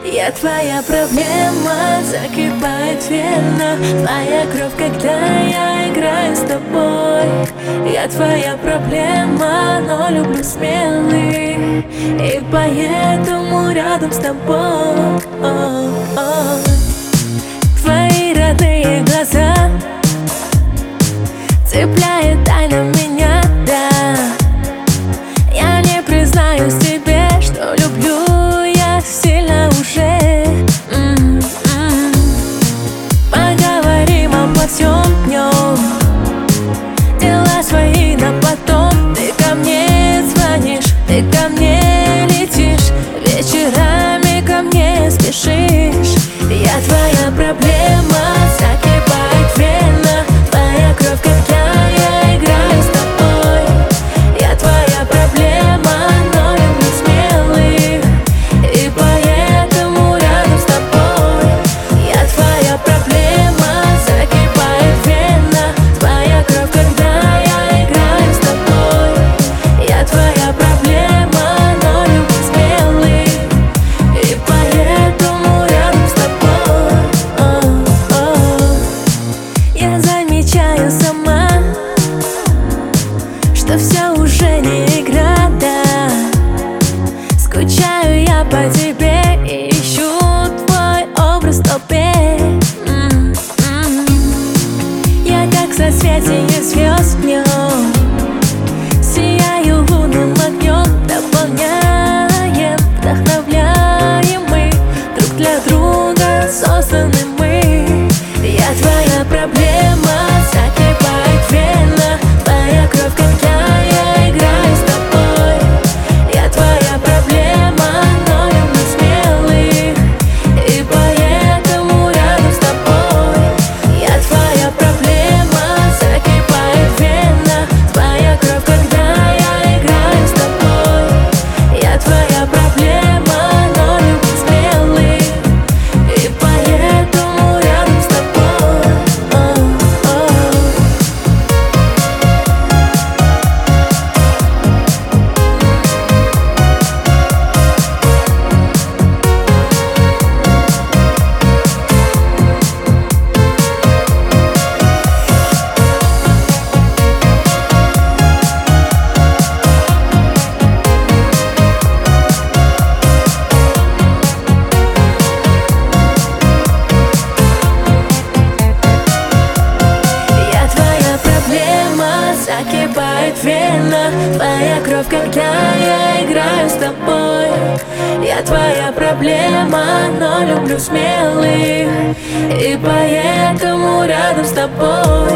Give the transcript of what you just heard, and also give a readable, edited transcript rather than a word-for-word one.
Я твоя проблема, закипает вена. Твоя кровь, когда я играю с тобой. Я твоя проблема, но люблю смелых, и поэтому рядом с тобой. Твои родные глаза цепляет тайна меня, да. Я не признаюсь тебе, что люблю я сильно уже. Поговорим обо всем днем, дела свои на потом. Ты ко мне звонишь, ты ко мне летишь, вечерами ко мне спешишь. Я твоя проблема, закипает вена. Твоя кровь, когда я играю с тобой. Я твоя проблема, но люблю смелых, и поэтому рядом с тобой. Я твоя проблема, закипает вена. Твоя кровь, когда я играю с тобой. Я твоя проблема, но люблю смелых, и поэтому рядом с тобой. Я замечаю сама, что все уже не игра, да. Скучаю я по тебе и ищу твой образ в толпе. Я как соцветие звезд днем, сияю лунным огнем, дополняем, вдохновляем мы, друг для друга созданы мы. Я твоя проблема, закипает вена. Твоя кровь, когда я играю с тобой. Я твоя проблема, но люблю смелых, и поэтому рядом с тобой. Я твоя проблема, закипает вена. Твоя кровь, когда я играю с тобой. Я твоя проблема, но люблю смелых, и поэтому рядом с тобой. Закипает вена. Твоя кровь, когда я играю с тобой. Я твоя проблема, но люблю смелых, и поэтому рядом с тобой.